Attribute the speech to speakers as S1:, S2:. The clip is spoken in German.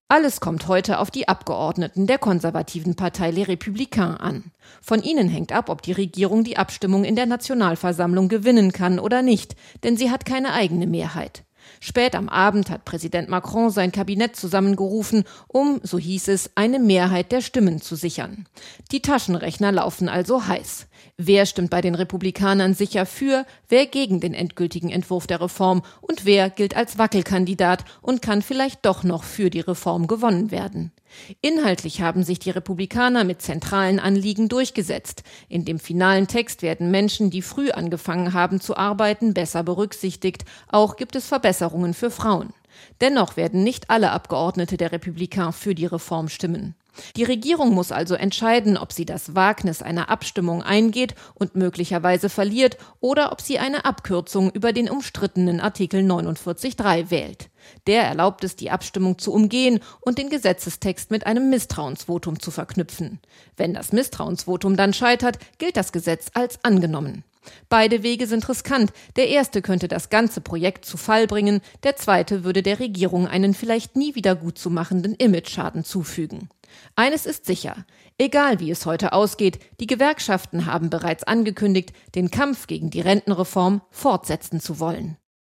S1: Alles kommt heute auf die Abgeordneten der konservativen Partei Les Républicains an. Von ihnen hängt ab, ob die Regierung die Abstimmung in der Nationalversammlung gewinnen kann oder nicht, denn sie hat keine eigene Mehrheit. Spät am Abend hat Präsident Macron sein Kabinett zusammengerufen, um, so hieß es, eine Mehrheit der Stimmen zu sichern. Die Taschenrechner laufen also heiß. Wer stimmt bei den Republikanern sicher für, wer gegen den endgültigen Entwurf der Reform und wer gilt als Wackelkandidat und kann vielleicht doch noch für die Reform gewonnen werden? Inhaltlich haben sich die Republikaner mit zentralen Anliegen durchgesetzt. In dem finalen Text werden Menschen, die früh angefangen haben zu arbeiten, besser berücksichtigt. Auch gibt es Verbesserungen für Frauen. Dennoch werden nicht alle Abgeordnete der Republikaner für die Reform stimmen. Die Regierung muss also entscheiden, ob sie das Wagnis einer Abstimmung eingeht und möglicherweise verliert oder ob sie eine Abkürzung über den umstrittenen Artikel 49.3 wählt. Der erlaubt es, die Abstimmung zu umgehen und den Gesetzestext mit einem Misstrauensvotum zu verknüpfen. Wenn das Misstrauensvotum dann scheitert, gilt das Gesetz als angenommen. Beide Wege sind riskant. Der erste könnte das ganze Projekt zu Fall bringen, der zweite würde der Regierung einen vielleicht nie wieder gutzumachenden Imageschaden zufügen. Eines ist sicher, egal wie es heute ausgeht, die Gewerkschaften haben bereits angekündigt, den Kampf gegen die Rentenreform fortsetzen zu wollen.